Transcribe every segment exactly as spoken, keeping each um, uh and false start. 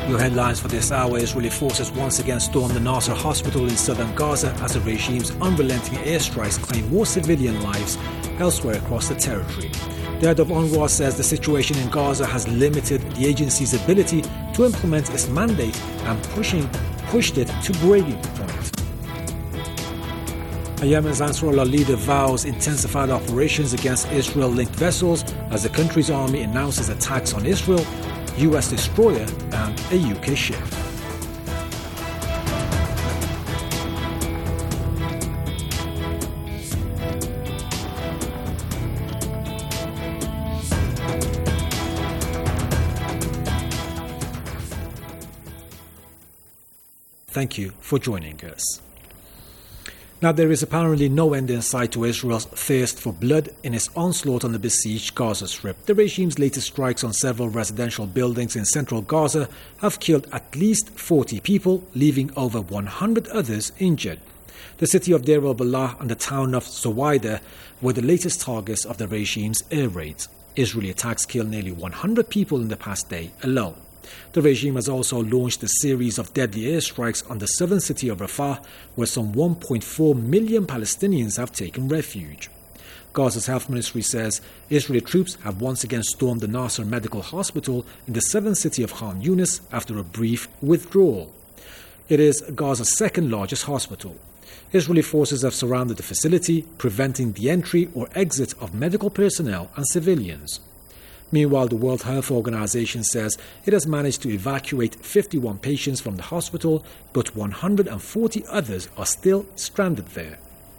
Your headlines for this hour: Israeli forces once again stormed the Nasser hospital in southern Gaza as the regime's unrelenting airstrikes claim more civilian lives elsewhere across the territory. The head of UNRWA says the situation in Gaza has limited the agency's ability to implement its mandate and pushing, pushed it to breaking point. Yemen's Ansarullah leader vows intensified operations against Israel-linked vessels as the country's army announces attacks on Israel, U S destroyer and a U K ship. Thank you for joining us. Now, there is apparently no end in sight to Israel's thirst for blood in its onslaught on the besieged Gaza Strip. The regime's latest strikes on several residential buildings in central Gaza have killed at least forty people, leaving over one hundred others injured. The city of Deir al-Balah and the town of Zuwaidah were the latest targets of the regime's air raids. Israeli attacks killed nearly one hundred people in the past day alone. The regime has also launched a series of deadly airstrikes on the southern city of Rafah, where some one point four million Palestinians have taken refuge. Gaza's health ministry says Israeli troops have once again stormed the Nasser Medical Hospital in the southern city of Khan Yunis after a brief withdrawal. It is Gaza's second largest hospital. Israeli forces have surrounded the facility, preventing the entry or exit of medical personnel and civilians. Meanwhile, the World Health Organization says it has managed to evacuate fifty-one patients from the hospital, but one hundred forty others are still stranded there.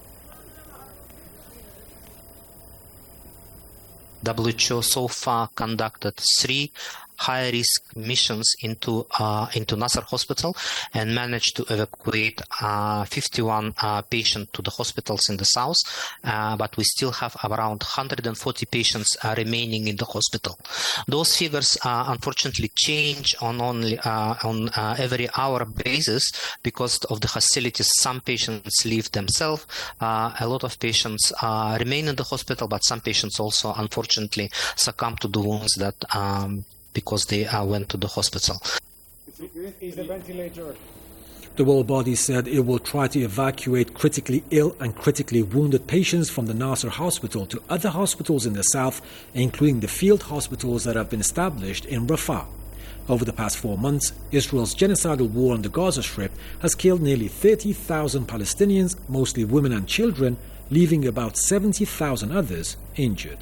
W H O so far conducted three high-risk missions into uh, into Nasser Hospital and managed to evacuate uh, fifty-one uh, patients to the hospitals in the south, uh, but we still have around one hundred forty patients uh, remaining in the hospital. Those figures uh, unfortunately change on only uh, on uh, every hour basis because of the hostilities. Some patients leave themselves. Uh, a lot of patients uh, remain in the hospital, but some patients also unfortunately succumb to the wounds that um, because they uh, went to the hospital. Is the ventilator? The world body said it will try to evacuate critically ill and critically wounded patients from the Nasser hospital to other hospitals in the south, including the field hospitals that have been established in Rafah. Over the past four months, Israel's genocidal war on the Gaza Strip has killed nearly thirty thousand Palestinians, mostly women and children, leaving about seventy thousand others injured.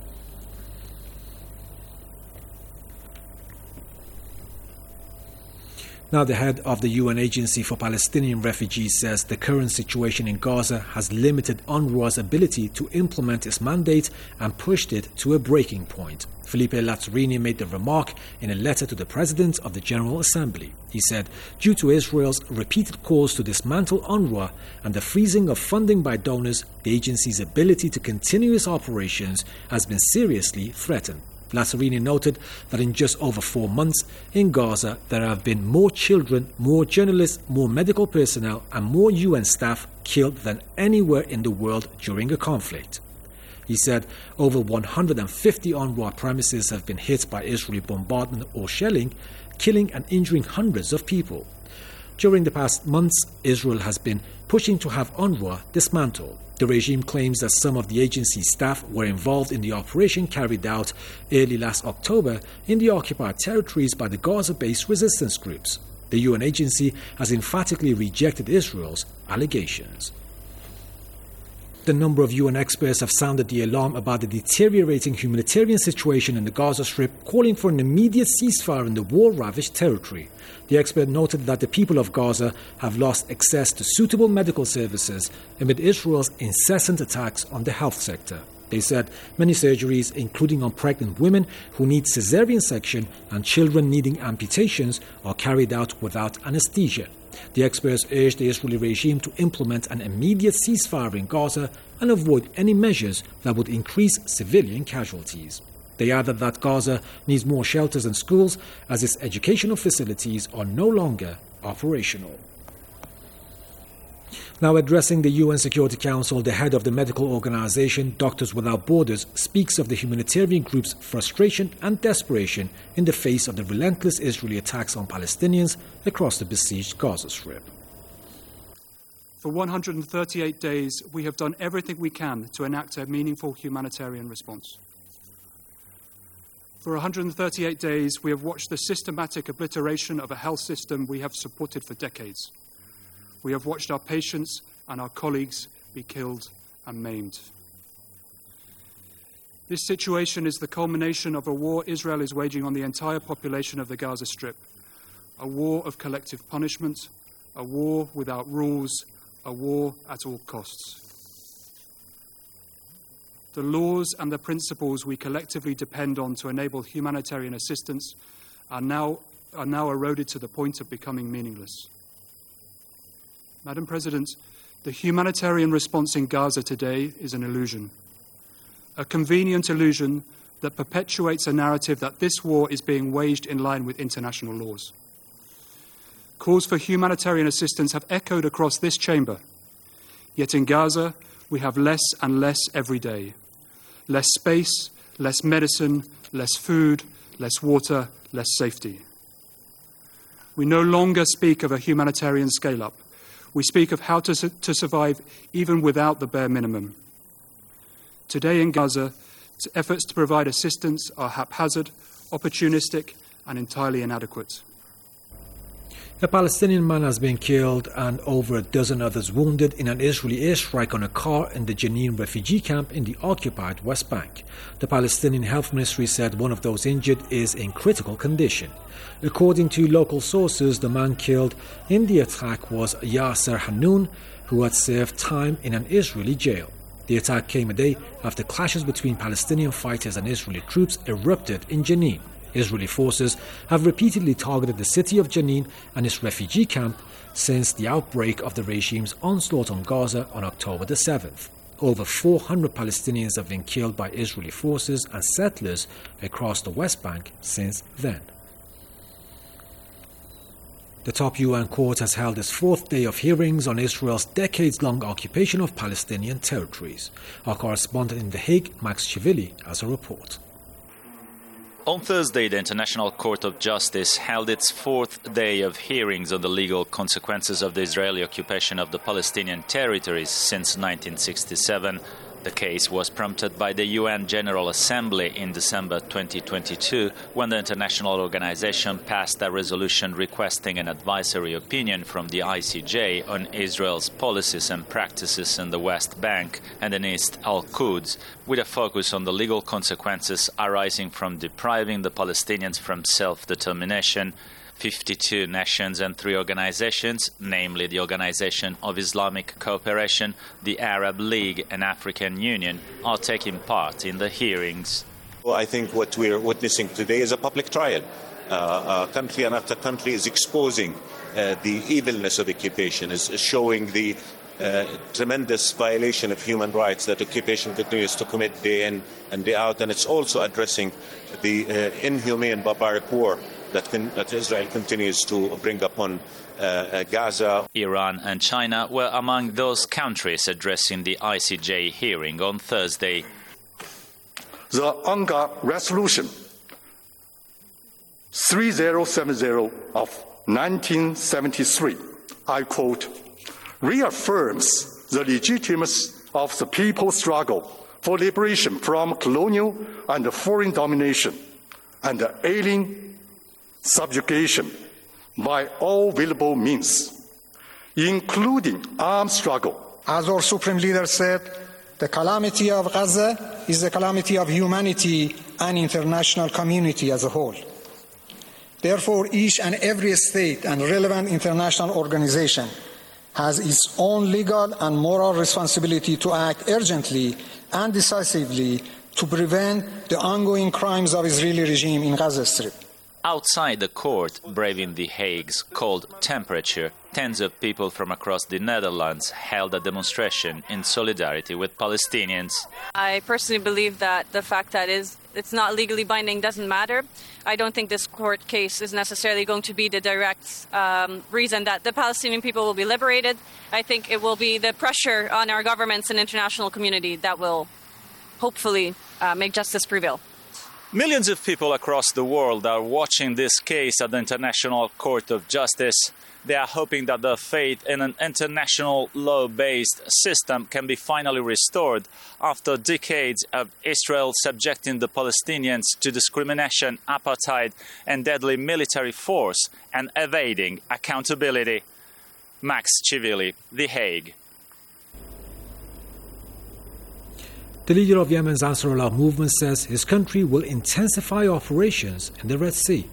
Now, the head of the U N Agency for Palestinian Refugees says the current situation in Gaza has limited UNRWA's ability to implement its mandate and pushed it to a breaking point. Filipe Lazzarini made the remark in a letter to the President of the General Assembly. He said, due to Israel's repeated calls to dismantle UNRWA and the freezing of funding by donors, the agency's ability to continue its operations has been seriously threatened. Lazzarini noted that in just over four months in Gaza, there have been more children, more journalists, more medical personnel, and more U N staff killed than anywhere in the world during a conflict. He said over one hundred fifty UNRWA premises have been hit by Israeli bombardment or shelling, killing and injuring hundreds of people. During the past months, Israel has been pushing to have UNRWA dismantled. The regime claims that some of the agency's staff were involved in the operation carried out early last October in the occupied territories by the Gaza-based resistance groups. The U N agency has emphatically rejected Israel's allegations. The number of U N experts have sounded the alarm about the deteriorating humanitarian situation in the Gaza Strip, calling for an immediate ceasefire in the war-ravaged territory. The expert noted that the people of Gaza have lost access to suitable medical services amid Israel's incessant attacks on the health sector. They said many surgeries, including on pregnant women who need cesarean section and children needing amputations, are carried out without anesthesia. The experts urged the Israeli regime to implement an immediate ceasefire in Gaza and avoid any measures that would increase civilian casualties. They added that Gaza needs more shelters and schools as its educational facilities are no longer operational. Now addressing the U N Security Council, the head of the medical organization, Doctors Without Borders, speaks of the humanitarian group's frustration and desperation in the face of the relentless Israeli attacks on Palestinians across the besieged Gaza Strip. For one hundred thirty-eight days, we have done everything we can to enact a meaningful humanitarian response. For one hundred thirty-eight days, we have watched the systematic obliteration of a health system we have supported for decades. We have watched our patients and our colleagues be killed and maimed. This situation is the culmination of a war Israel is waging on the entire population of the Gaza Strip, a war of collective punishment, a war without rules, a war at all costs. The laws and the principles we collectively depend on to enable humanitarian assistance are now, are now eroded to the point of becoming meaningless. Madam President, the humanitarian response in Gaza today is an illusion, a convenient illusion that perpetuates a narrative that this war is being waged in line with international laws. Calls for humanitarian assistance have echoed across this chamber, yet in Gaza we have less and less every day. Less space, less medicine, less food, less water, less safety. We no longer speak of a humanitarian scale-up. We speak of how to, su- to survive even without the bare minimum. Today in Gaza, efforts to provide assistance are haphazard, opportunistic, and entirely inadequate. A Palestinian man has been killed and over a dozen others wounded in an Israeli airstrike on a car in the Jenin refugee camp in the occupied West Bank. The Palestinian Health Ministry said one of those injured is in critical condition. According to local sources, the man killed in the attack was Yasser Hanoun, who had served time in an Israeli jail. The attack came a day after clashes between Palestinian fighters and Israeli troops erupted in Jenin. Israeli forces have repeatedly targeted the city of Jenin and its refugee camp since the outbreak of the regime's onslaught on Gaza on October the seventh. Over four hundred Palestinians have been killed by Israeli forces and settlers across the West Bank since then. The top U N court has held its fourth day of hearings on Israel's decades-long occupation of Palestinian territories. Our correspondent in The Hague, Max Chivili, has a report. On Thursday, the International Court of Justice held its fourth day of hearings on the legal consequences of the Israeli occupation of the Palestinian territories since nineteen sixty-seven. The case was prompted by the U N General Assembly in December twenty twenty-two, when the international organization passed a resolution requesting an advisory opinion from the I C J on Israel's policies and practices in the West Bank and in East Al-Quds, with a focus on the legal consequences arising from depriving the Palestinians from self-determination. fifty-two nations and three organizations, namely the Organization of Islamic Cooperation, the Arab League and African Union, are taking part in the hearings. Well, I think what we're witnessing today is a public trial. Uh, uh, country after country is exposing uh, the evilness of occupation, is showing the uh, tremendous violation of human rights that occupation continues to commit day in and day out, and it's also addressing the uh, inhumane barbaric war That, can, that Israel continues to bring upon uh, uh, Gaza. Iran and China were among those countries addressing the I C J hearing on Thursday. The UNGA resolution three thousand seventy of nineteen seventy-three, I quote, reaffirms the legitimacy of the people's struggle for liberation from colonial and foreign domination and alien subjugation by all available means, including armed struggle. As our Supreme Leader said, the calamity of Gaza is the calamity of humanity and international community as a whole. Therefore, each and every state and relevant international organization has its own legal and moral responsibility to act urgently and decisively to prevent the ongoing crimes of the Israeli regime in Gaza Strip. Outside the court, braving The Hague's cold temperature, tens of people from across the Netherlands held a demonstration in solidarity with Palestinians. I personally believe that the fact that is it's not legally binding doesn't matter. I don't think this court case is necessarily going to be the direct um, reason that the Palestinian people will be liberated. I think it will be the pressure on our governments and international community that will hopefully uh, make justice prevail. Millions of people across the world are watching this case at the International Court of Justice. They are hoping that the faith in an international law-based system can be finally restored after decades of Israel subjecting the Palestinians to discrimination, apartheid, and deadly military force and evading accountability. Max Chivili, The Hague. The leader of Yemen's Ansarullah movement says his country will intensify operations in the Red Sea.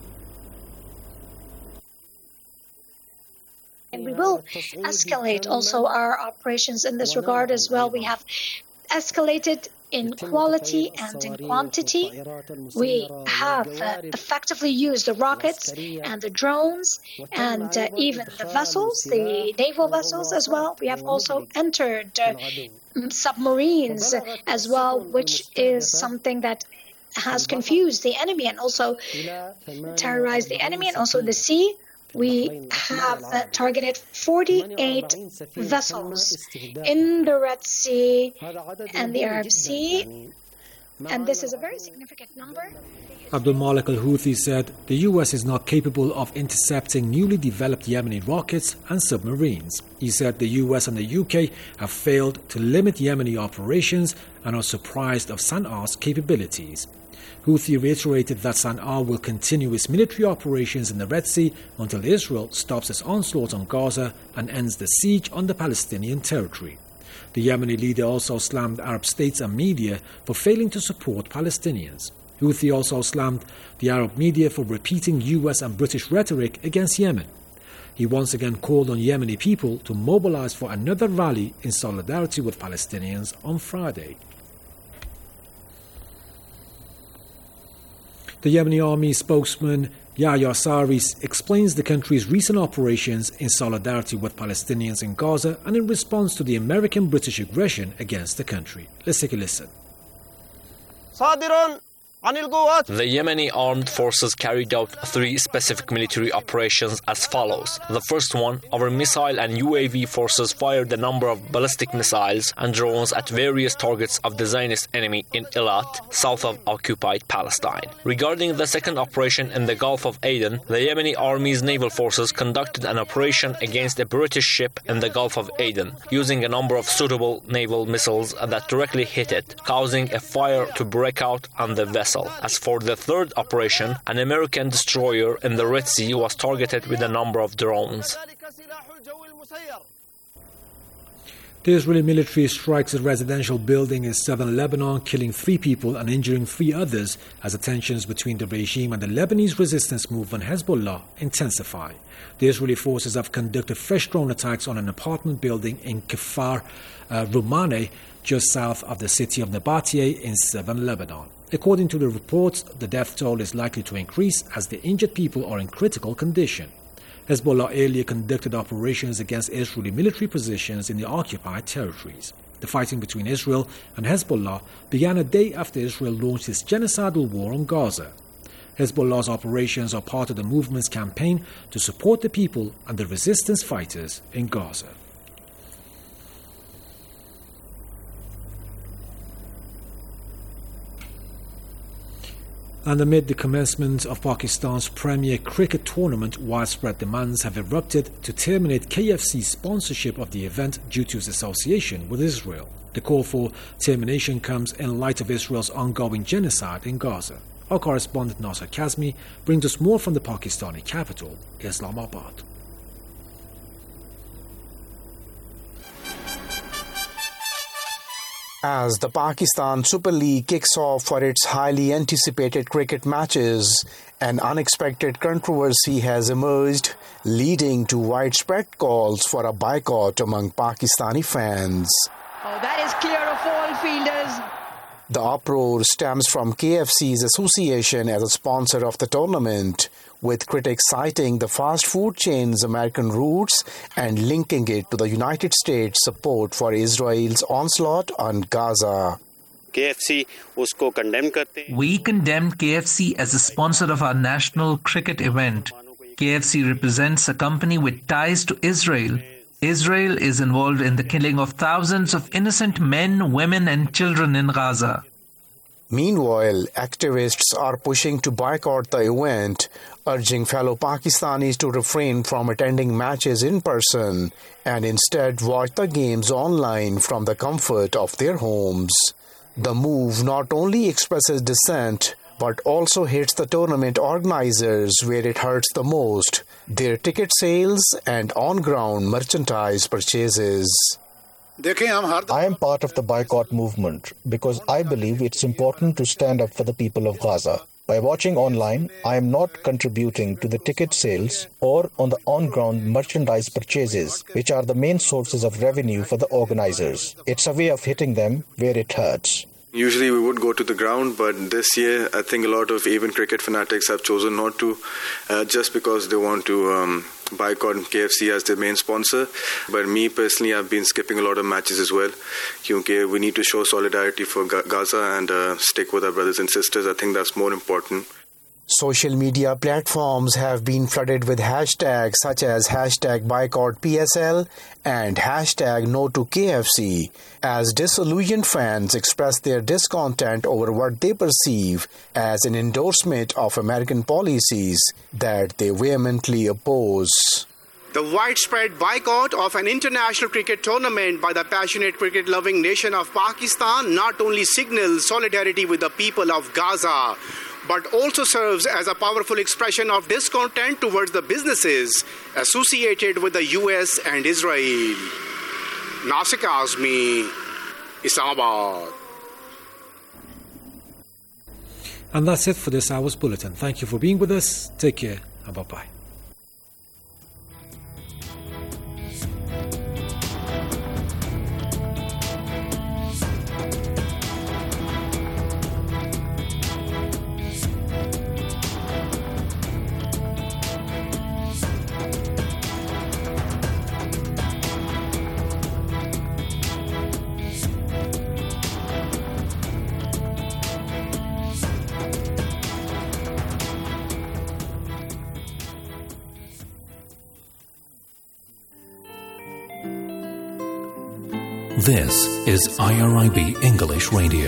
And we will escalate also our operations in this regard as well. We have escalated in quality and in quantity. We have uh, effectively used the rockets and the drones and uh, even the vessels, the naval vessels as well. We have also entered uh, submarines as well, which is something that has confused the enemy and also terrorized the enemy, and also the sea. We have uh, targeted forty-eight vessels in the Red Sea and the Arab Sea, and this is a very significant number. Abdul Malik al-Houthi said the U S is not capable of intercepting newly developed Yemeni rockets and submarines. He said the U S and the U K have failed to limit Yemeni operations and are surprised of San'a's capabilities. Houthi reiterated that Sana'a will continue its military operations in the Red Sea until Israel stops its onslaught on Gaza and ends the siege on the Palestinian territory. The Yemeni leader also slammed Arab states and media for failing to support Palestinians. Houthi also slammed the Arab media for repeating U S and British rhetoric against Yemen. He once again called on Yemeni people to mobilize for another rally in solidarity with Palestinians on Friday. The Yemeni army spokesman Yahya Sari explains the country's recent operations in solidarity with Palestinians in Gaza and in response to the American-British aggression against the country. Let's take a listen. The Yemeni armed forces carried out three specific military operations as follows. The first one, our missile and U A V forces fired a number of ballistic missiles and drones at various targets of the Zionist enemy in Eilat, south of occupied Palestine. Regarding the second operation in the Gulf of Aden, the Yemeni army's naval forces conducted an operation against a British ship in the Gulf of Aden, using a number of suitable naval missiles that directly hit it, causing a fire to break out on the vessel. As for the third operation, an American destroyer in the Red Sea was targeted with a number of drones. The Israeli military strikes a residential building in southern Lebanon, killing three people and injuring three others as the tensions between the regime and the Lebanese resistance movement Hezbollah intensify. The Israeli forces have conducted fresh drone attacks on an apartment building in Kfar uh, Rumane, just south of the city of Nabateh in southern Lebanon. According to the reports, the death toll is likely to increase as the injured people are in critical condition. Hezbollah earlier conducted operations against Israeli military positions in the occupied territories. The fighting between Israel and Hezbollah began a day after Israel launched its genocidal war on Gaza. Hezbollah's operations are part of the movement's campaign to support the people and the resistance fighters in Gaza. And amid the commencement of Pakistan's premier cricket tournament, widespread demands have erupted to terminate K F C's sponsorship of the event due to its association with Israel. The call for termination comes in light of Israel's ongoing genocide in Gaza. Our correspondent Nasser Kazmi brings us more from the Pakistani capital, Islamabad. As the Pakistan Super League kicks off for its highly anticipated cricket matches, an unexpected controversy has emerged, leading to widespread calls for a boycott among Pakistani fans. Oh, that is clear of all fielders. The uproar stems from K F C's association as a sponsor of the tournament, with critics citing the fast food chain's American roots and linking it to the United States' support for Israel's onslaught on Gaza. We condemned K F C as a sponsor of our national cricket event. K F C represents a company with ties to Israel. Israel is involved in the killing of thousands of innocent men, women and children in Gaza. Meanwhile, activists are pushing to boycott the event, urging fellow Pakistanis to refrain from attending matches in person and instead watch the games online from the comfort of their homes. The move not only expresses dissent, but also hits the tournament organizers where it hurts the most, their ticket sales and on-ground merchandise purchases. I am part of the boycott movement because I believe it's important to stand up for the people of Gaza. By watching online, I am not contributing to the ticket sales or on the on-ground merchandise purchases, which are the main sources of revenue for the organizers. It's a way of hitting them where it hurts. Usually we would go to the ground, but this year I think a lot of even cricket fanatics have chosen not to, uh, just because they want to um, boycott K F C as their main sponsor. But me personally, I've been skipping a lot of matches as well, because we need to show solidarity for Gaza and uh, stick with our brothers and sisters. I think that's more important. Social media platforms have been flooded with hashtags such as hashtag boycott P S L and hashtag no to K F C, as disillusioned fans express their discontent over what they perceive as an endorsement of American policies that they vehemently oppose. The widespread boycott of an international cricket tournament by the passionate cricket-loving nation of Pakistan not only signals solidarity with the people of Gaza, but also serves as a powerful expression of discontent towards the businesses associated with the U S and Israel. Nasik Azmi, Islamabad. And that's it for this hour's bulletin. Thank you for being with us. Take care and bye-bye. This is I R I B English Radio.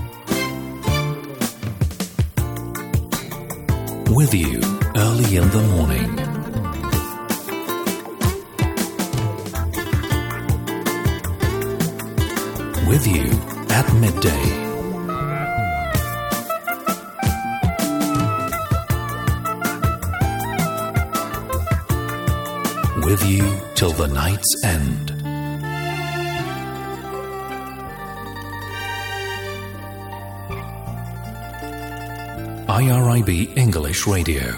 With you early in the morning. With you at midday. With you till the night's end. I R I B English Radio.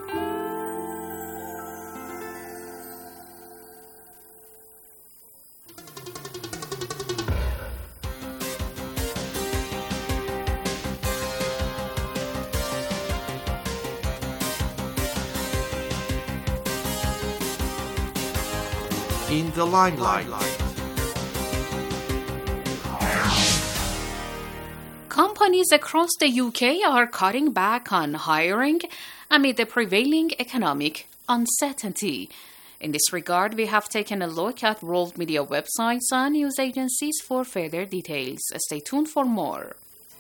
In the limelight. Companies across the U K are cutting back on hiring amid the prevailing economic uncertainty. In this regard, we have taken a look at world media websites and news agencies for further details. Stay tuned for more.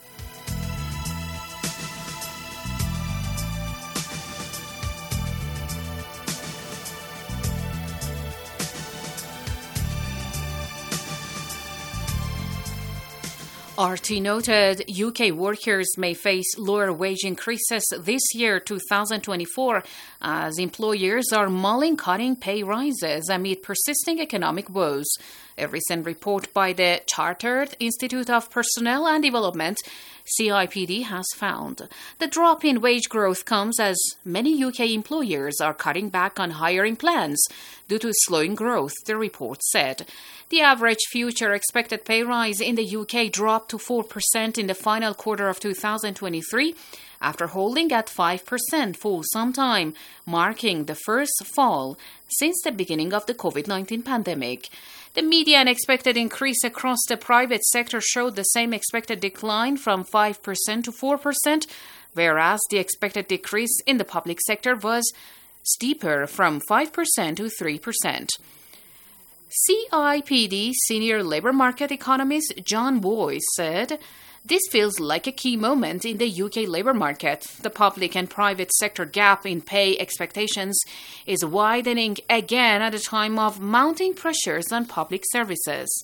R T noted U K workers may face lower wage increases this year, two thousand twenty-four, as employers are mulling cutting pay rises amid persisting economic woes. A recent report by the Chartered Institute of Personnel and Development, C I P D, has found the drop in wage growth comes as many U K employers are cutting back on hiring plans due to slowing growth, the report said. The average future expected pay rise in the U K dropped to four percent in the final quarter of two thousand twenty-three, after holding at five percent for some time, marking the first fall since the beginning of the COVID nineteen pandemic. The median expected increase across the private sector showed the same expected decline from five percent to four percent, whereas the expected decrease in the public sector was steeper from five percent to three percent. C I P D senior labour market economist John Boyce said, "This feels like a key moment in the U K labour market. The public and private sector gap in pay expectations is widening again at a time of mounting pressures on public services."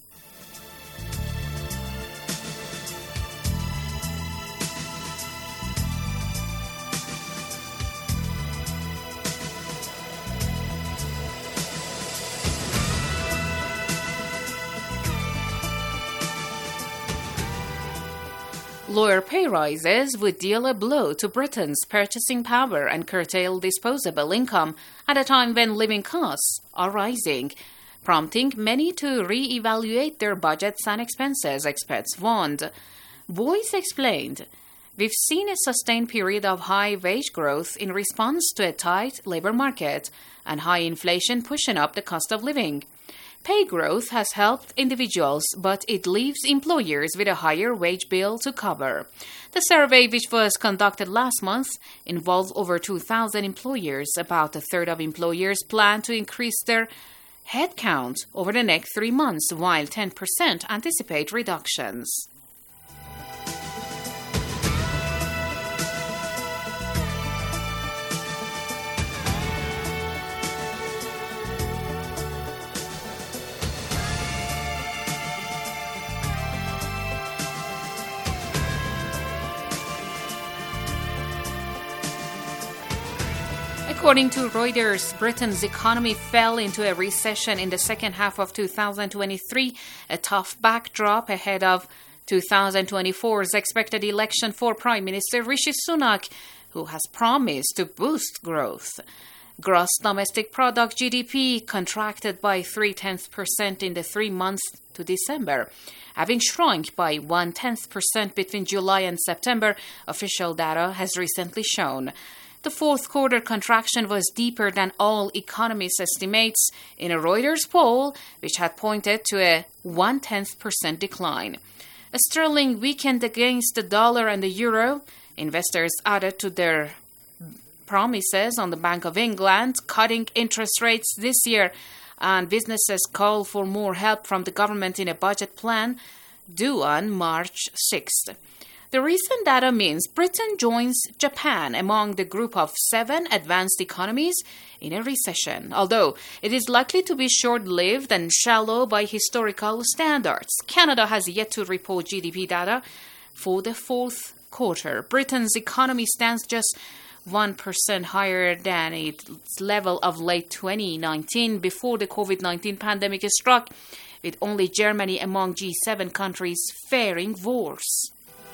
Lawyer pay rises would deal a blow to Britain's purchasing power and curtail disposable income at a time when living costs are rising, prompting many to re-evaluate their budgets and expenses, experts warned. Boyce explained, "We've seen a sustained period of high wage growth in response to a tight labour market and high inflation pushing up the cost of living. Pay growth has helped individuals, but it leaves employers with a higher wage bill to cover." The survey, which was conducted last month, involved over two thousand employers. About a third of employers plan to increase their headcount over the next three months, while ten percent anticipate reductions. According to Reuters, Britain's economy fell into a recession in the second half of two thousand twenty-three, a tough backdrop ahead of two thousand twenty-four's expected election for Prime Minister Rishi Sunak, who has promised to boost growth. Gross domestic product G D P contracted by three-tenths percent in the three months to December, having shrunk by one-tenth percent between July and September, official data has recently shown. The fourth quarter contraction was deeper than all economists' estimates in a Reuters poll, which had pointed to a one-tenth percent decline. A sterling weakened against the dollar and the euro. Investors added to their promises on the Bank of England cutting interest rates this year, and businesses call for more help from the government in a budget plan due on March sixth. The recent data means Britain joins Japan among the group of seven advanced economies in a recession, although it is likely to be short-lived and shallow by historical standards. Canada has yet to report G D P data for the fourth quarter. Britain's economy stands just one percent higher than its level of late twenty nineteen before the COVID nineteen pandemic struck, with only Germany among G seven countries faring worse.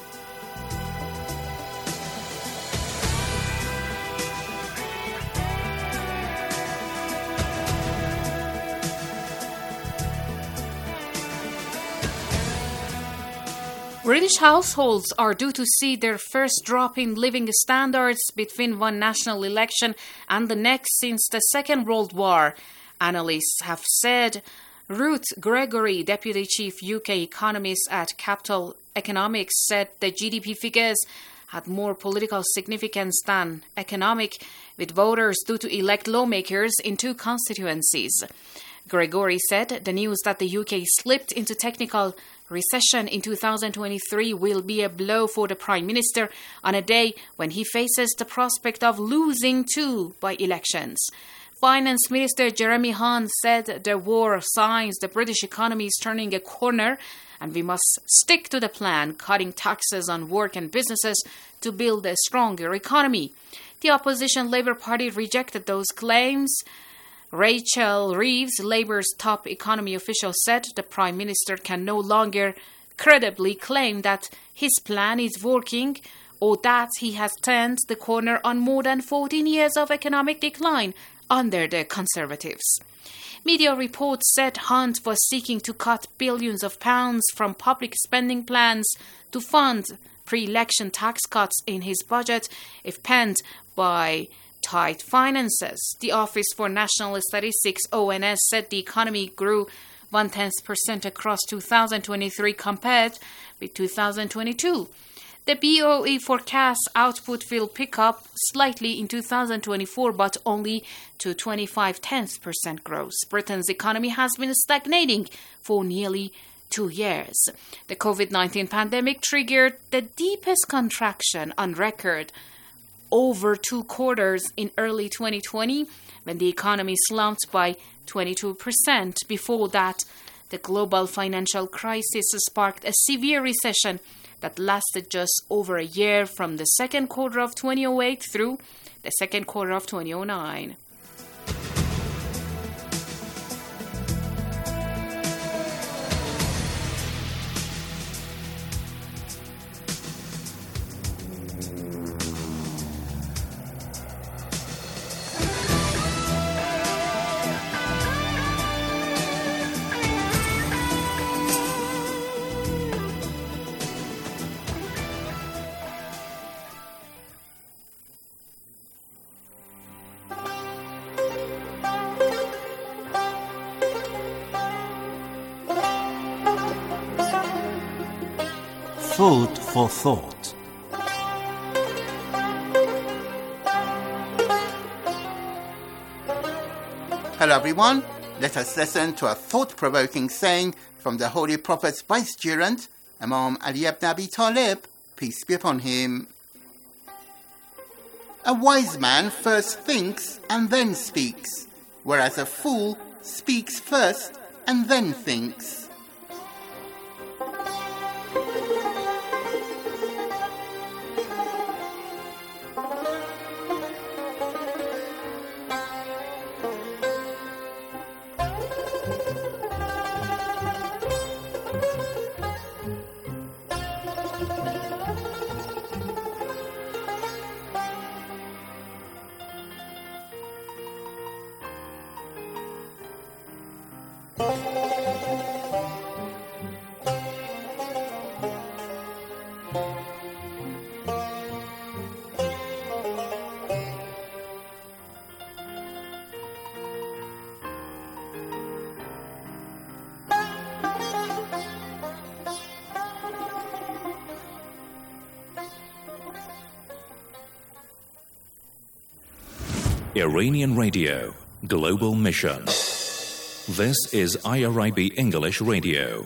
British households are due to see their first drop in living standards between one national election and the next since the Second World War, analysts have said. Ruth Gregory, Deputy Chief U K Economist at Capital Economics, said the G D P figures had more political significance than economic, with voters due to elect lawmakers in two constituencies. Gregory said the news that the U K slipped into technical recession in two thousand twenty-three will be a blow for the Prime Minister on a day when he faces the prospect of losing two by-elections. Finance Minister Jeremy Hunt said there were signs the British economy is turning a corner and we must stick to the plan, cutting taxes on work and businesses to build a stronger economy. The opposition Labour Party rejected those claims, Rachel Reeves, Labour's top economy official, said the Prime Minister can no longer credibly claim that his plan is working or that he has turned the corner on more than fourteen years of economic decline under the Conservatives. Media reports said Hunt was seeking to cut billions of pounds from public spending plans to fund pre-election tax cuts in his budget if penned by tight finances. The Office for National Statistics, O N S, said the economy grew one-tenth percent across two thousand twenty-three compared with two thousand twenty-two. The B O E forecasts output will pick up slightly in two thousand twenty-four, but only to twenty-five tenths percent growth. Britain's economy has been stagnating for nearly two years. The COVID nineteen pandemic triggered the deepest contraction on record over two quarters in early twenty twenty, when the economy slumped by twenty-two percent. Before that, the global financial crisis sparked a severe recession that lasted just over a year from the second quarter of two thousand eight through the second quarter of two thousand nine. Food for thought. Hello everyone, let us listen to a thought-provoking saying from the Holy Prophet's vicegerent, Imam Ali ibn Abi Talib, peace be upon him. A wise man first thinks and then speaks, whereas a fool speaks first and then thinks. Iranian Radio, Global Mission. This is I R I B English Radio.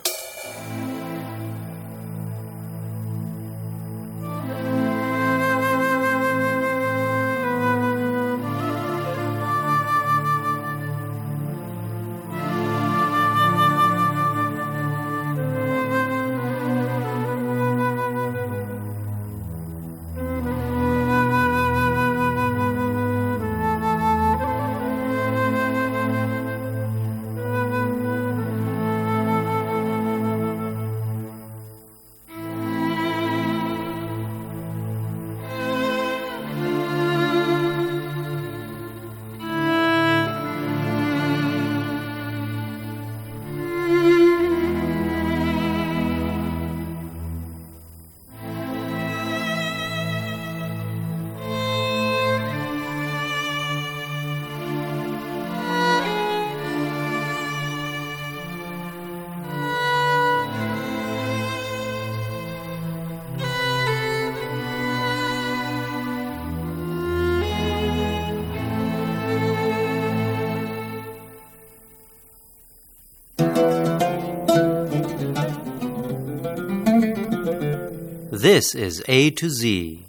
This is A to Z.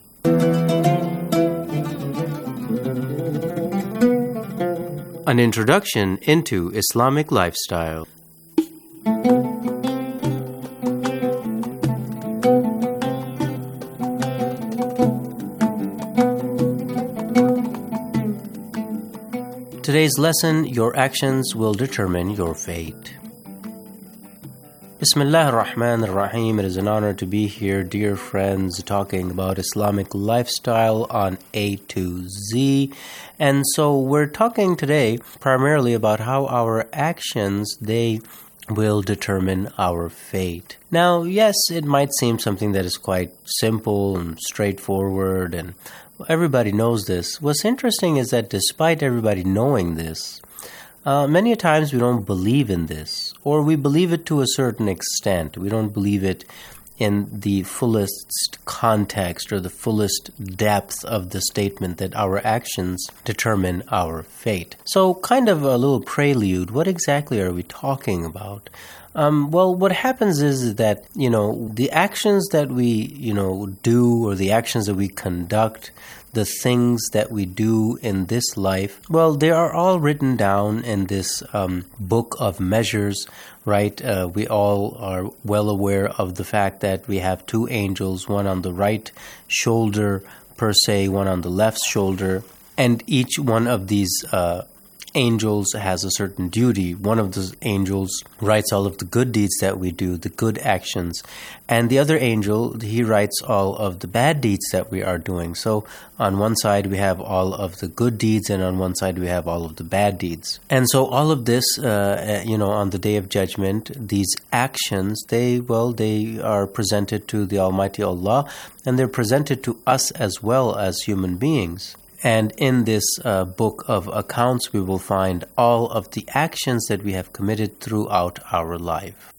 An introduction into Islamic lifestyle. Today's lesson, your actions will determine your fate. Bismillah ar-Rahman ar-Rahim. It is an honor to be here, dear friends, talking about Islamic lifestyle on A to Z. And so we're talking today primarily about how our actions, they will determine our fate. Now, yes, it might seem something that is quite simple and straightforward, and everybody knows this. What's interesting is that despite everybody knowing this, Uh, many times we don't believe in this, or we believe it to a certain extent. We don't believe it in the fullest context or the fullest depth of the statement that our actions determine our fate. So kind of a little prelude, what exactly are we talking about? Um, well, what happens is that, you know, the actions that we, you know, do, or the actions that we conduct, the things that we do in this life, well, they are all written down in this um, book of measures, right? Uh, we all are well aware of the fact that we have two angels, one on the right shoulder per se, one on the left shoulder, and each one of these uh, angels has a certain duty. One of the angels writes all of the good deeds that we do, the good actions, and the other angel, he writes all of the bad deeds that we are doing. So on one side we have all of the good deeds, and on one side we have all of the bad deeds. And so all of this, uh, you know, on the Day of Judgment, these actions, they, well, they are presented to the Almighty Allah, and they're presented to us as well as human beings. And in this uh, book of accounts, we will find all of the actions that we have committed throughout our life.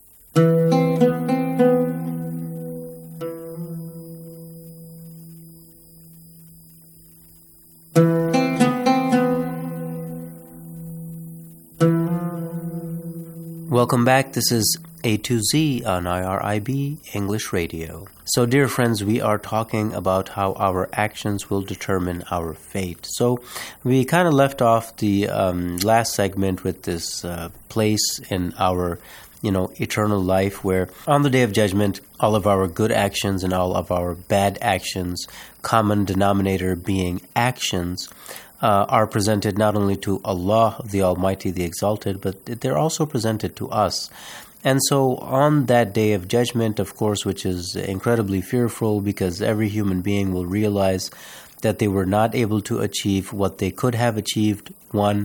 Welcome back. This is A to Z on I R I B English Radio. So, dear friends, we are talking about how our actions will determine our fate. So, we kind of left off the um, last segment with this uh, place in our, you know, eternal life, where on the Day of Judgment, all of our good actions and all of our bad actions, common denominator being actions, Uh, are presented not only to Allah, the Almighty, the Exalted, but they're also presented to us. And so on that Day of Judgment, of course, which is incredibly fearful, because every human being will realize that they were not able to achieve what they could have achieved, one.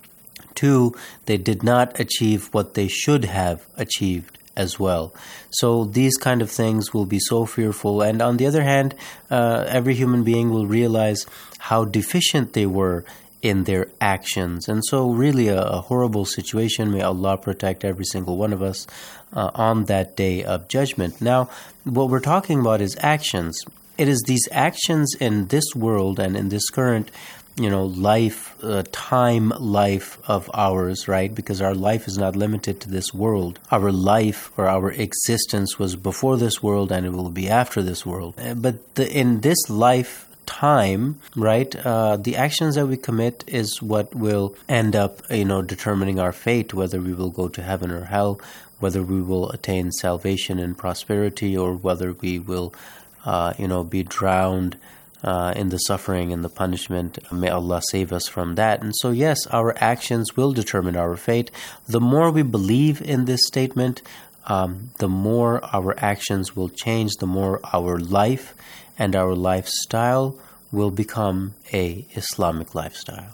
Two, they did not achieve what they should have achieved as well. So these kind of things will be so fearful. And on the other hand, uh, every human being will realize how deficient they were in their actions. And so really a, a horrible situation. May Allah protect every single one of us uh, on that Day of Judgment. Now, what we're talking about is actions. It is these actions in this world and in this current you know, life, uh, time life of ours, right? Because our life is not limited to this world. Our life or our existence was before this world, and it will be after this world. But the, in this life time, right, uh, the actions that we commit is what will end up, you know, determining our fate, whether we will go to heaven or hell, whether we will attain salvation and prosperity, or whether we will, uh, you know, be drowned Uh, in the suffering and the punishment. May Allah save us from that. And so, yes, our actions will determine our fate. The more we believe in this statement, um, the more our actions will change, the more our life and our lifestyle will become a Islamic lifestyle.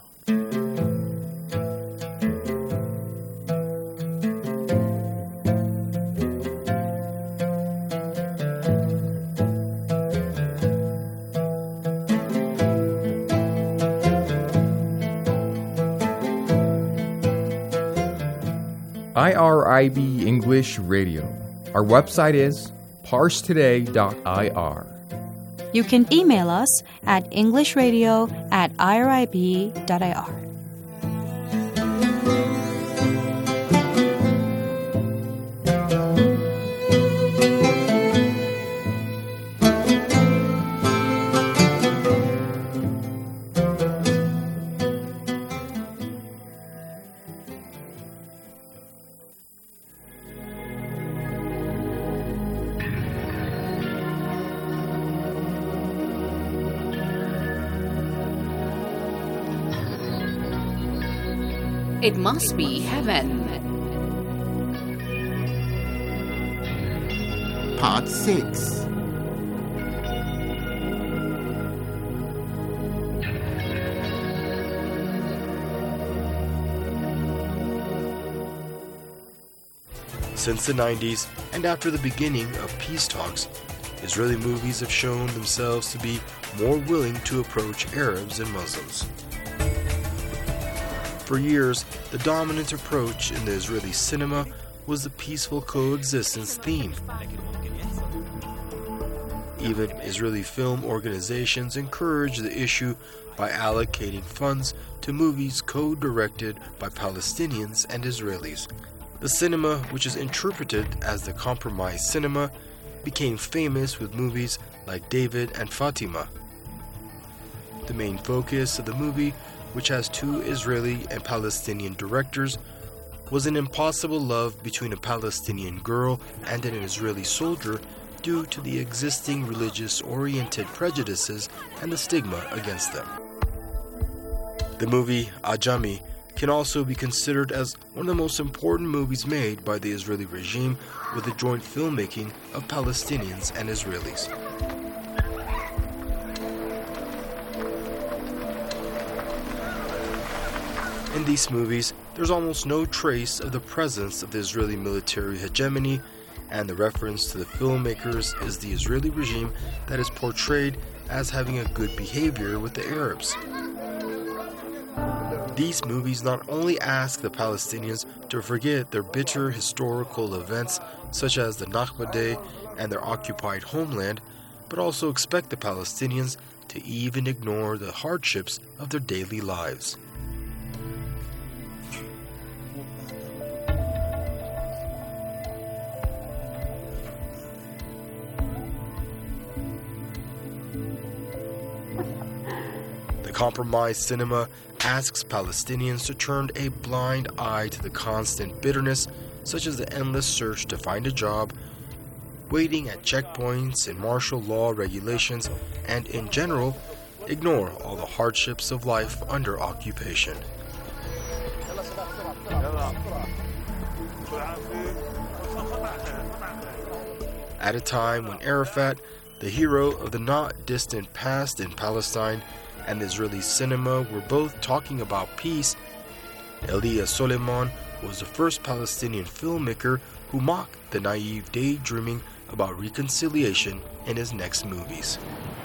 I R I B English Radio. Our website is parse today dot I R. You can email us at englishradio at I R I B dot I R. It must be heaven. Part six. Since the nineties, and after the beginning of peace talks, Israeli movies have shown themselves to be more willing to approach Arabs and Muslims. For years, the dominant approach in the Israeli cinema was the peaceful coexistence theme. Even Israeli film organizations encourage the issue by allocating funds to movies co-directed by Palestinians and Israelis. The cinema, which is interpreted as the compromise cinema, became famous with movies like David and Fatima. The main focus of the movie, which has two Israeli and Palestinian directors, was an impossible love between a Palestinian girl and an Israeli soldier due to the existing religious-oriented prejudices and the stigma against them. The movie Ajami can also be considered as one of the most important movies made by the Israeli regime with the joint filmmaking of Palestinians and Israelis. In these movies, there's almost no trace of the presence of the Israeli military hegemony, and the reference to the filmmakers is the Israeli regime that is portrayed as having a good behavior with the Arabs. These movies not only ask the Palestinians to forget their bitter historical events such as the Nakba Day and their occupied homeland, but also expect the Palestinians to even ignore the hardships of their daily lives. The compromise cinema asks Palestinians to turn a blind eye to the constant bitterness, such as the endless search to find a job, waiting at checkpoints and martial law regulations, and in general, ignore all the hardships of life under occupation. At a time when Arafat, the hero of the not distant past in Palestine, and Israeli cinema were both talking about peace, Elia Soleiman was the first Palestinian filmmaker who mocked the naive daydreaming about reconciliation in his next movies.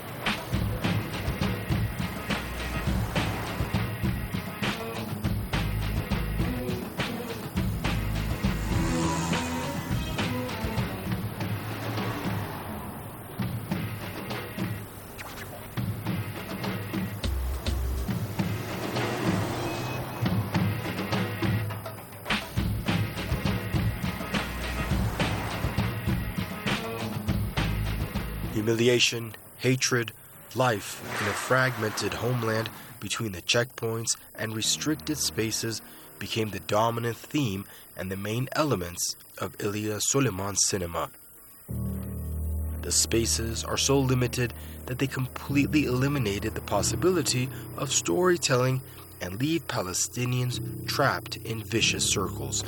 Humiliation, hatred, life in a fragmented homeland between the checkpoints and restricted spaces became the dominant theme and the main elements of Elia Soleiman's cinema. The spaces are so limited that they completely eliminated the possibility of storytelling and leave Palestinians trapped in vicious circles.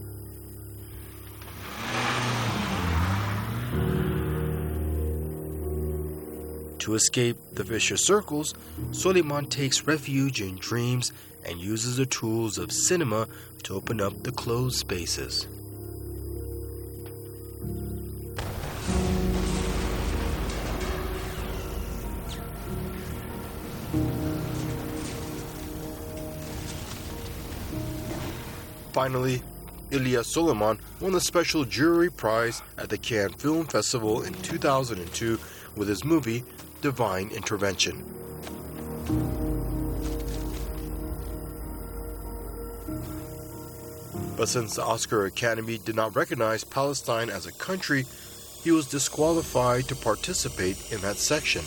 To escape the vicious circles, Soleiman takes refuge in dreams and uses the tools of cinema to open up the closed spaces. Finally, Elia Soleiman won the special jury prize at the Cannes Film Festival in two thousand two with his movie Divine Intervention. But since the Oscar Academy did not recognize Palestine as a country, he was disqualified to participate in that section.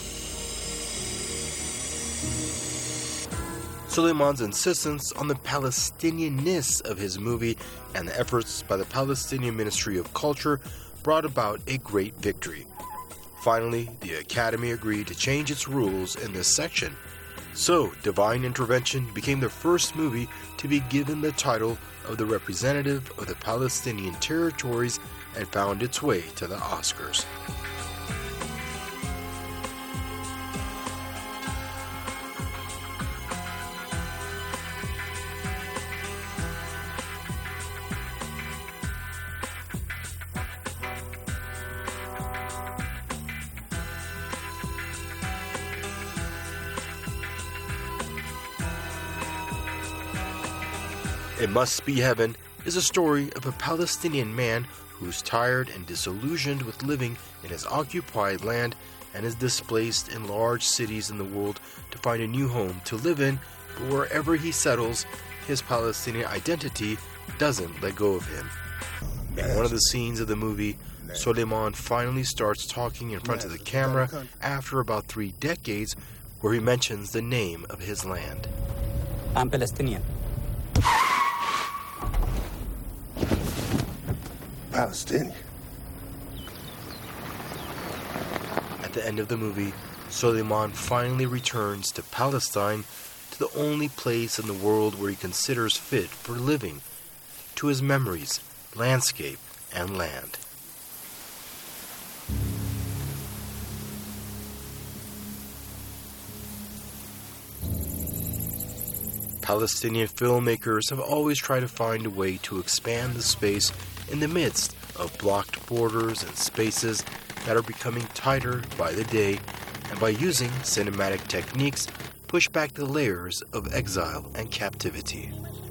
Soleiman's insistence on the Palestinianness of his movie and the efforts by the Palestinian Ministry of Culture brought about a great victory. Finally, the Academy agreed to change its rules in this section. So, Divine Intervention became the first movie to be given the title of the representative of the Palestinian territories and found its way to the Oscars. It Must Be Heaven is a story of a Palestinian man who's tired and disillusioned with living in his occupied land and is displaced in large cities in the world to find a new home to live in, but wherever he settles, his Palestinian identity doesn't let go of him. In one of the scenes of the movie, Suleiman finally starts talking in front of the camera after about three decades, where he mentions the name of his land. I'm Palestinian. Palestinian. At the end of the movie, Suleiman finally returns to Palestine, to the only place in the world where he considers fit for living, to his memories, landscape, and land. Palestinian filmmakers have always tried to find a way to expand the space in the midst of blocked borders and spaces that are becoming tighter by the day, and by using cinematic techniques, push back the layers of exile and captivity.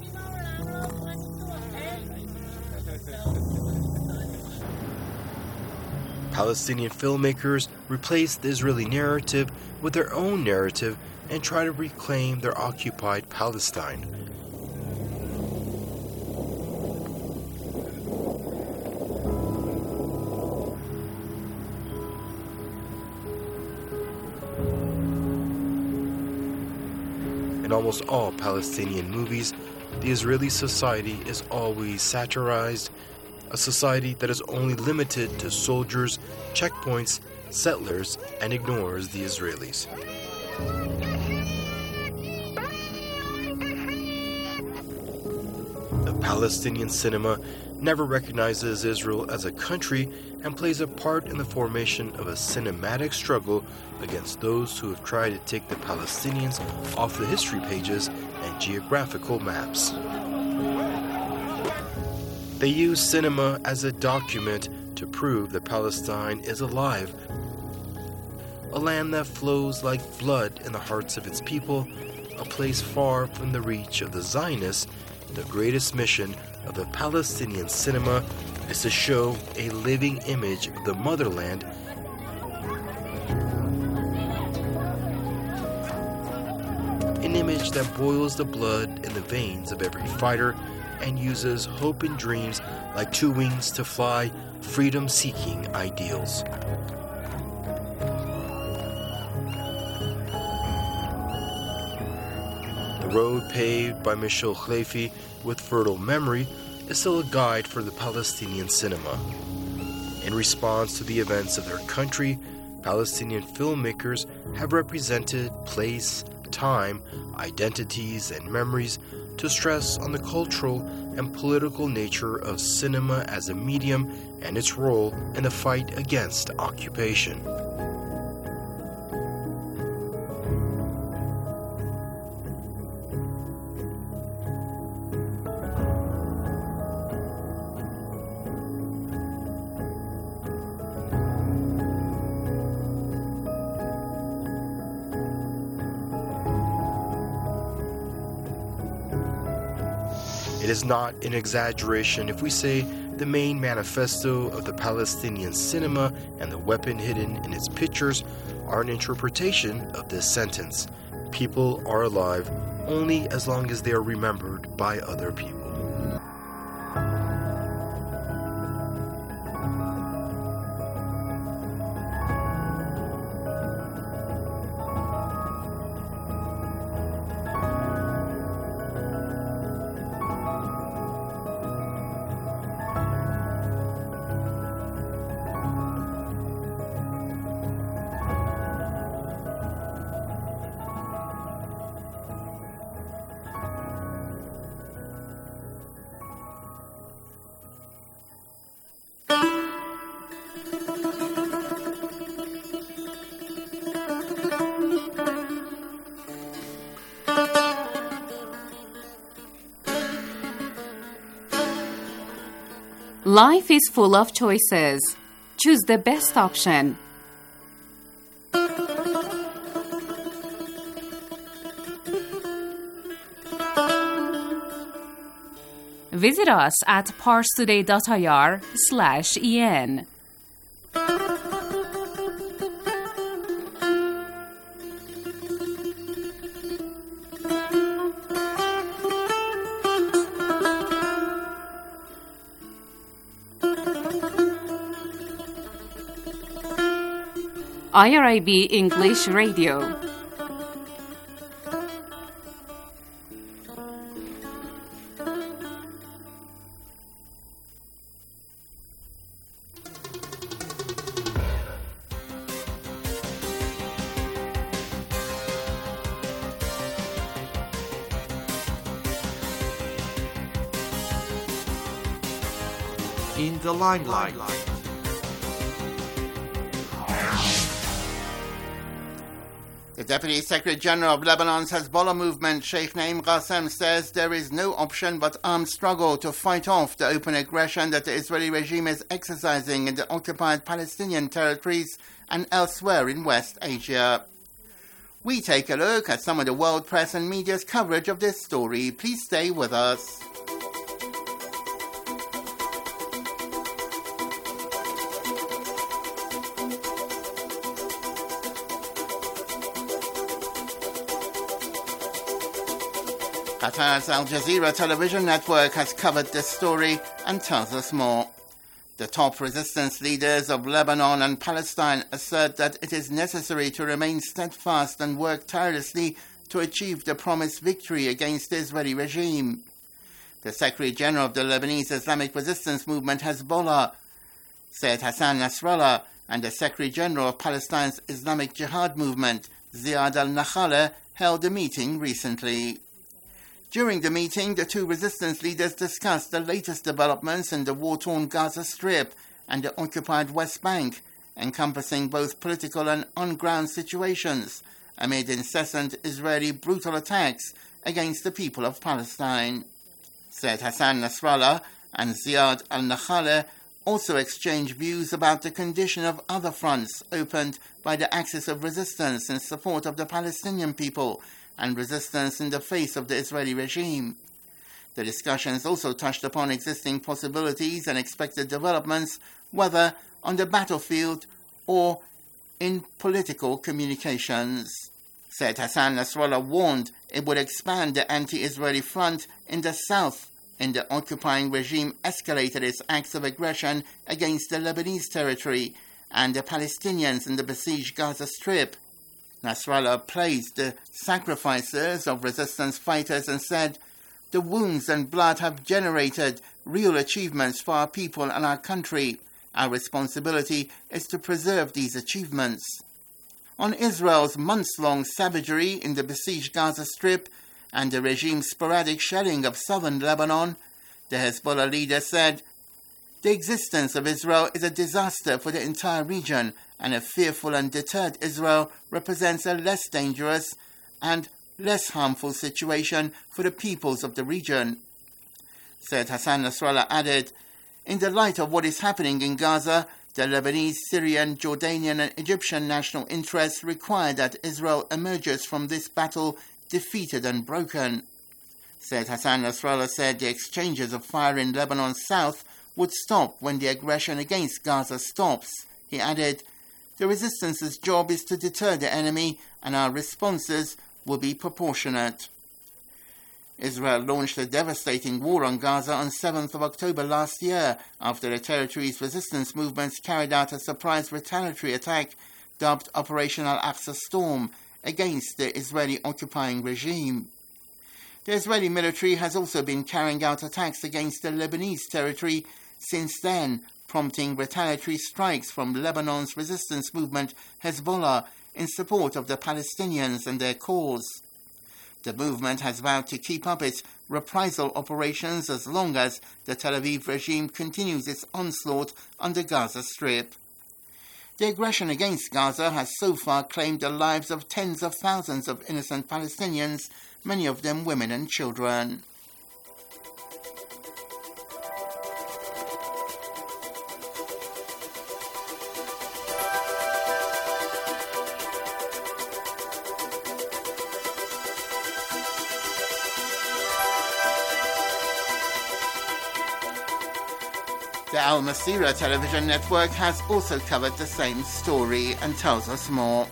Palestinian filmmakers replace the Israeli narrative with their own narrative and try to reclaim their occupied Palestine. In almost all Palestinian movies, the Israeli society is always satirized, a society that is only limited to soldiers, checkpoints, settlers, and ignores the Israelis. The Palestinian cinema never recognizes Israel as a country and plays a part in the formation of a cinematic struggle against those who have tried to take the Palestinians off the history pages and geographical maps. They use cinema as a document to prove that Palestine is alive, a land that flows like blood in the hearts of its people, a place far from the reach of the Zionists. The greatest mission of the Palestinian cinema is to show a living image of the motherland, an image that boils the blood in the veins of every fighter and uses hope and dreams like two wings to fly, freedom-seeking ideals. The road paved by Michel Khleifi with fertile memory is still a guide for the Palestinian cinema. In response to the events of their country, Palestinian filmmakers have represented place, time, identities, and memories to stress on the cultural and political nature of cinema as a medium and its role in the fight against occupation. It is not an exaggeration if we say the main manifesto of the Palestinian cinema and the weapon hidden in its pictures are an interpretation of this sentence: people are alive only as long as they are remembered by other people. Life is full of choices. Choose the best option. Visit us at parstoday.ir slash en. I R I B English Radio. In the limelight. The Deputy Secretary General of Lebanon's Hezbollah movement, Sheikh Naim Qassem, says there is no option but armed struggle to fight off the open aggression that the Israeli regime is exercising in the occupied Palestinian territories and elsewhere in West Asia. We take a look at some of the world press and media's coverage of this story. Please stay with us. Qatar's Al Jazeera television network has covered this story and tells us more. The top resistance leaders of Lebanon and Palestine assert that it is necessary to remain steadfast and work tirelessly to achieve the promised victory against the Israeli regime. The Secretary General of the Lebanese Islamic Resistance Movement Hezbollah, Sayyid Hassan Nasrallah, and the Secretary General of Palestine's Islamic Jihad Movement, Ziad al-Nakhala, held a meeting recently. During the meeting, the two resistance leaders discussed the latest developments in the war-torn Gaza Strip and the occupied West Bank, encompassing both political and on-ground situations, amid incessant Israeli brutal attacks against the people of Palestine. Said Hassan Nasrallah and Ziad al-Nakhala also exchanged views about the condition of other fronts opened by the Axis of Resistance in support of the Palestinian people and resistance in the face of the Israeli regime. The discussions also touched upon existing possibilities and expected developments, whether on the battlefield or in political communications. Said Hassan Nasrallah warned it would expand the anti-Israeli front in the south in the occupying regime escalated its acts of aggression against the Lebanese territory and the Palestinians in the besieged Gaza Strip. Nasrallah praised the sacrifices of resistance fighters and said, "The wounds and blood have generated real achievements for our people and our country. Our responsibility is to preserve these achievements." On Israel's months-long savagery in the besieged Gaza Strip and the regime's sporadic shelling of southern Lebanon, the Hezbollah leader said, "The existence of Israel is a disaster for the entire region, and a fearful and deterred Israel represents a less dangerous and less harmful situation for the peoples of the region." Said Hassan Nasrallah added, "In the light of what is happening in Gaza, the Lebanese, Syrian, Jordanian and Egyptian national interests require that Israel emerges from this battle defeated and broken." Said Hassan Nasrallah said the exchanges of fire in Lebanon's south would stop when the aggression against Gaza stops. He added, "The resistance's job is to deter the enemy, and our responses will be proportionate." Israel launched a devastating war on Gaza on seventh of October last year after the territory's resistance movements carried out a surprise retaliatory attack dubbed Operation Al-Aqsa Storm against the Israeli occupying regime. The Israeli military has also been carrying out attacks against the Lebanese territory since then, prompting retaliatory strikes from Lebanon's resistance movement Hezbollah in support of the Palestinians and their cause. The movement has vowed to keep up its reprisal operations as long as the Tel Aviv regime continues its onslaught on the Gaza Strip. The aggression against Gaza has so far claimed the lives of tens of thousands of innocent Palestinians, many of them women and children. The Al Masirah television network has also covered the same story and tells us more.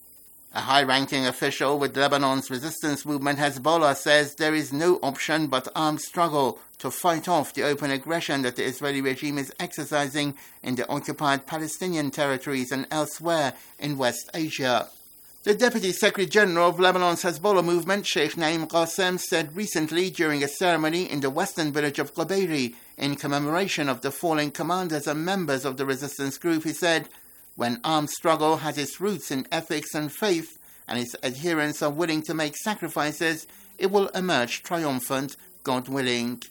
A high-ranking official with Lebanon's resistance movement Hezbollah says there is no option but armed struggle to fight off the open aggression that the Israeli regime is exercising in the occupied Palestinian territories and elsewhere in West Asia. The Deputy Secretary General of Lebanon's Hezbollah movement, Sheikh Naim Qassem, said recently during a ceremony in the western village of Qubairi in commemoration of the fallen commanders and members of the resistance group, he said, "When armed struggle has its roots in ethics and faith, and its adherents are willing to make sacrifices, it will emerge triumphant, God willing."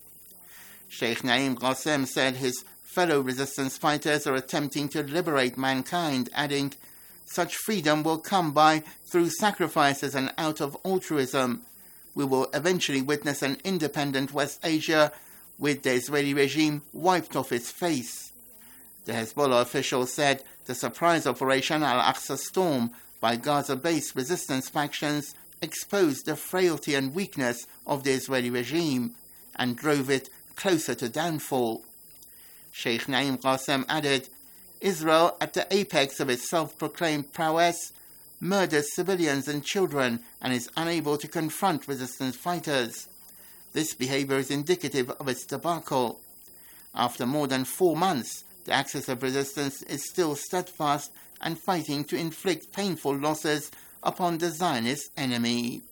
Sheikh Naim Qassem said his fellow resistance fighters are attempting to liberate mankind, adding, "Such freedom will come by through sacrifices and out of altruism. We will eventually witness an independent West Asia with the Israeli regime wiped off its face." The Hezbollah official said the surprise operation Al-Aqsa Storm by Gaza-based resistance factions exposed the frailty and weakness of the Israeli regime and drove it closer to downfall. Sheikh Naim Qassem added, "Israel, at the apex of its self-proclaimed prowess, murders civilians and children and is unable to confront resistance fighters. This behavior is indicative of its debacle. After more than four months, the axis of resistance is still steadfast and fighting to inflict painful losses upon the Zionist enemy."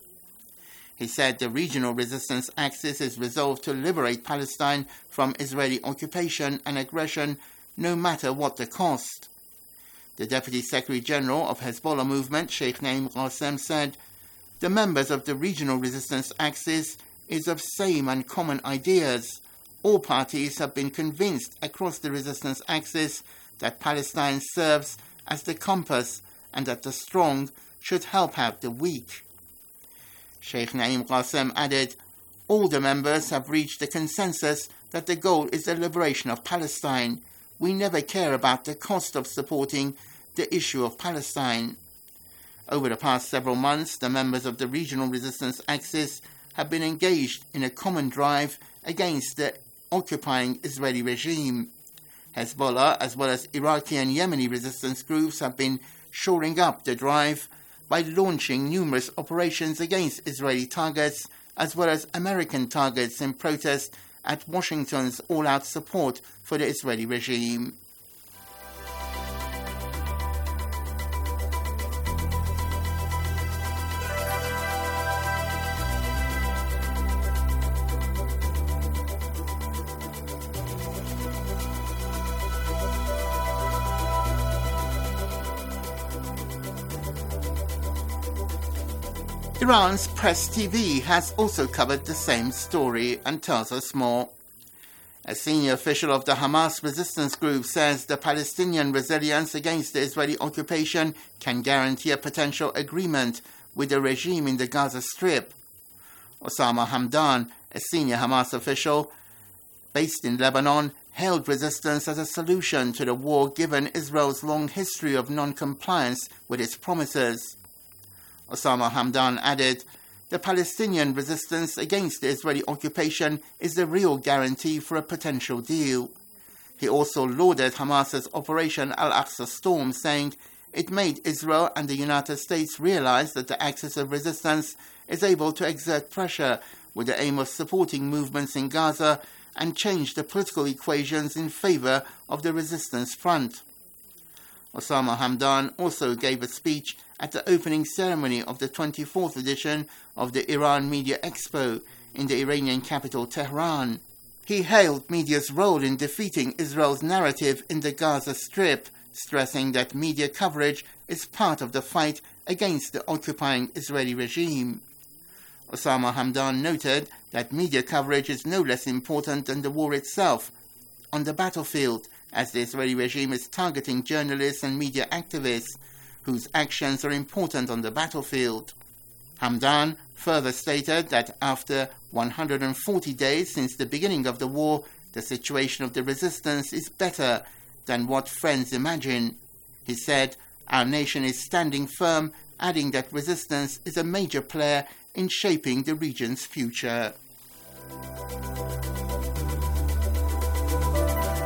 He said the regional resistance axis is resolved to liberate Palestine from Israeli occupation and aggression, no matter what the cost. The Deputy Secretary General of Hezbollah movement, Sheikh Naim Qassem, said, "The members of the regional resistance axis is of same and common ideas. All parties have been convinced across the resistance axis that Palestine serves as the compass and that the strong should help out the weak." Sheikh Naim Qassem added, "All the members have reached a consensus that the goal is the liberation of Palestine. We never care about the cost of supporting the issue of Palestine." Over the past several months, the members of the regional resistance axis have been engaged in a common drive against the occupying Israeli regime. Hezbollah, as well as Iraqi and Yemeni resistance groups, have been shoring up the drive by launching numerous operations against Israeli targets as well as American targets in protest at Washington's all-out support for the Israeli regime. Iran's Press T V has also covered the same story and tells us more. A senior official of the Hamas resistance group says the Palestinian resilience against the Israeli occupation can guarantee a potential agreement with the regime in the Gaza Strip. Osama Hamdan, a senior Hamas official based in Lebanon, hailed resistance as a solution to the war given Israel's long history of non-compliance with its promises. Osama Hamdan added, "The Palestinian resistance against the Israeli occupation is the real guarantee for a potential deal." He also lauded Hamas's Operation Al-Aqsa Storm, saying it made Israel and the United States realize that the axis of resistance is able to exert pressure with the aim of supporting movements in Gaza and change the political equations in favor of the resistance front. Osama Hamdan also gave a speech at the opening ceremony of the twenty-fourth edition of the Iran Media Expo in the Iranian capital Tehran. He hailed media's role in defeating Israel's narrative in the Gaza Strip, stressing that media coverage is part of the fight against the occupying Israeli regime. Osama Hamdan noted that media coverage is no less important than the war itself on the battlefield, as the Israeli regime is targeting journalists and media activists whose actions are important on the battlefield. Hamdan further stated that after one hundred forty days since the beginning of the war, the situation of the resistance is better than what friends imagine. He said, "Our nation is standing firm," adding that resistance is a major player in shaping the region's future.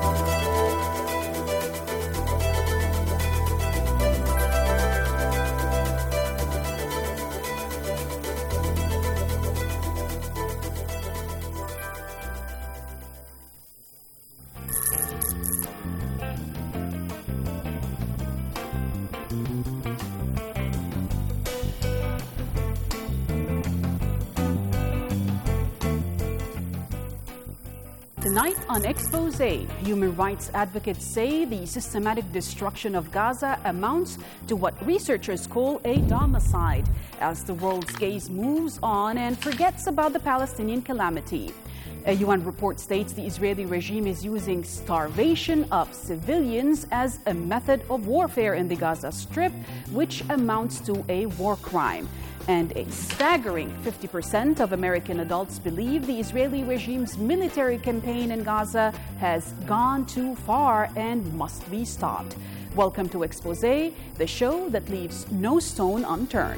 Tonight on Exposé, human rights advocates say the systematic destruction of Gaza amounts to what researchers call a domicide as the world's gaze moves on and forgets about the Palestinian calamity. A U N report states the Israeli regime is using starvation of civilians as a method of warfare in the Gaza Strip, which amounts to a war crime. And a staggering fifty percent of American adults believe the Israeli regime's military campaign in Gaza has gone too far and must be stopped. Welcome to Exposé, the show that leaves no stone unturned.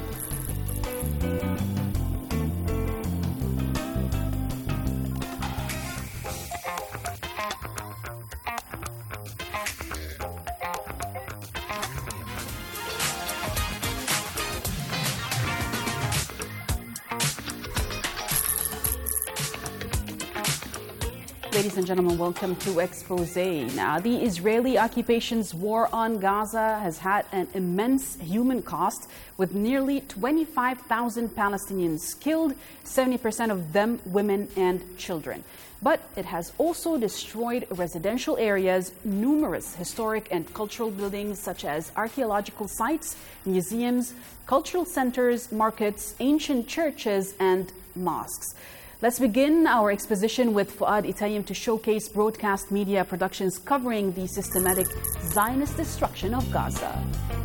Ladies and gentlemen, welcome to Exposé. Now, the Israeli occupation's war on Gaza has had an immense human cost, with nearly twenty-five thousand Palestinians killed, seventy percent of them women and children. But it has also destroyed residential areas, numerous historic and cultural buildings such as archaeological sites, museums, cultural centers, markets, ancient churches, and mosques. Let's begin our exposition with Fuad Itayim to showcase broadcast media productions covering the systematic Zionist destruction of Gaza.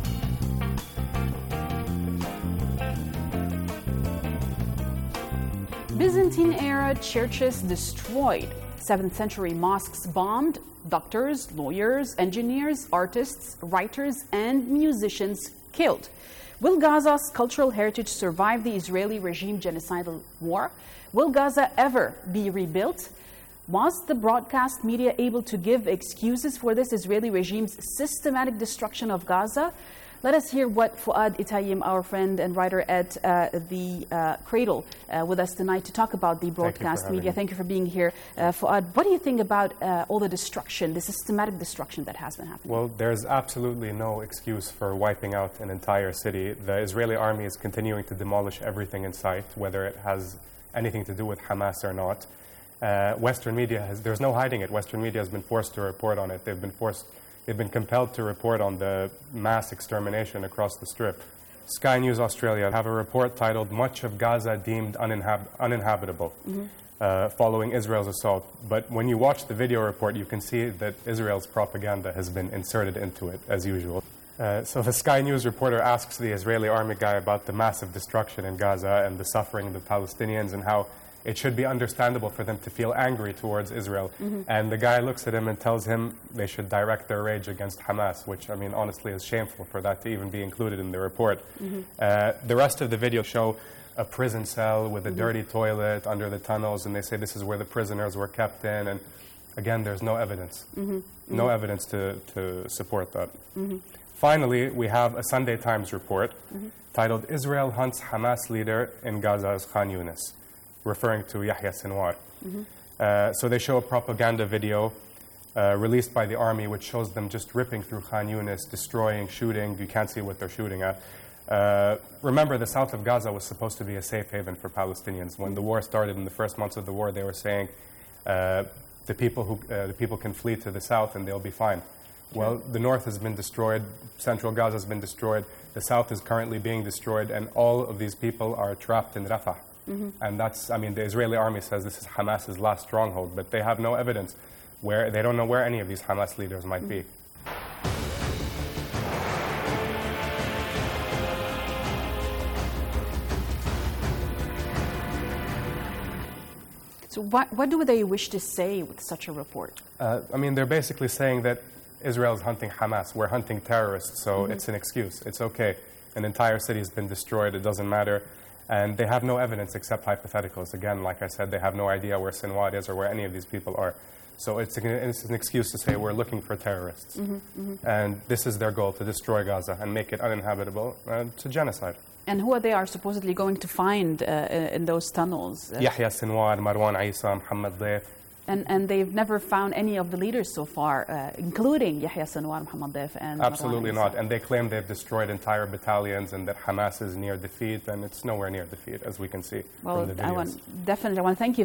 Byzantine-era churches destroyed, seventh century mosques bombed, doctors, lawyers, engineers, artists, writers, and musicians killed. Will Gaza's cultural heritage survive the Israeli regime genocidal war? Will Gaza ever be rebuilt? Was the broadcast media able to give excuses for this Israeli regime's systematic destruction of Gaza? Let us hear what Fuad Itayim, our friend and writer at uh, the uh, Cradle, uh, with us tonight to talk about the broadcast Thank media. Me. Thank you for being here. Uh, Fuad, what do you think about uh, all the destruction, the systematic destruction that has been happening? Well, there's absolutely no excuse for wiping out an entire city. The Israeli army is continuing to demolish everything in sight, whether it has anything to do with Hamas or not. Uh, Western media, has, there's no hiding it. Western media has been forced to report on it. They've been forced They've been compelled to report on the mass extermination across the Strip. Sky News Australia have a report titled "Much of Gaza Deemed uninhab- Uninhabitable," mm-hmm. uh, following Israel's assault. But when you watch the video report, you can see that Israel's propaganda has been inserted into it, as usual. Uh, so the Sky News reporter asks the Israeli army guy about the massive destruction in Gaza and the suffering of the Palestinians and how it should be understandable for them to feel angry towards Israel. Mm-hmm. And the guy looks at him and tells him they should direct their rage against Hamas, which, I mean, honestly is shameful for that to even be included in the report. Mm-hmm. Uh, the rest of the video show a prison cell with a mm-hmm. dirty toilet under the tunnels, and they say this is where the prisoners were kept in. And again, there's no evidence. Mm-hmm. No mm-hmm. evidence to, to support that. Mm-hmm. Finally, we have a Sunday Times report mm-hmm. titled "Israel Hunts Hamas Leader in Gaza's Khan Yunis," referring to Yahya Sinwar. Mm-hmm. Uh, so they show a propaganda video uh, released by the army which shows them just ripping through Khan Yunis, destroying, shooting. You can't see what they're shooting at. Uh, remember, the south of Gaza was supposed to be a safe haven for Palestinians. When the war started, in the first months of the war, they were saying uh, the people who uh, the people can flee to the south and they'll be fine. Well, the north has been destroyed, central Gaza has been destroyed, the south is currently being destroyed, and all of these people are trapped in Rafah. Mm-hmm. And that's, I mean, the Israeli army says this is Hamas's last stronghold, but they have no evidence where, they don't know where any of these Hamas leaders might mm-hmm. be. So what, what do they wish to say with such a report? Uh, I mean, they're basically saying that Israel's hunting Hamas. We're hunting terrorists, so mm-hmm. it's an excuse. It's okay. An entire city has been destroyed. It doesn't matter. And they have no evidence except hypotheticals. Again, like I said, they have no idea where Sinwar is or where any of these people are. So it's an, it's an excuse to say we're looking for terrorists. Mm-hmm, mm-hmm. And this is their goal, to destroy Gaza and make it uninhabitable, and to genocide. And who are they are supposedly going to find uh, in those tunnels? Uh, Yahya Sinwar, Marwan Isa, Muhammad Daif. And, and they've never found any of the leaders so far, uh, including Yahya Sinwar, Muhammad Daif, and Absolutely Marwan not. Isa. And they claim they've destroyed entire battalions and that Hamas is near defeat, and it's nowhere near defeat, as we can see well, from the videos. I want, definitely, I want to thank you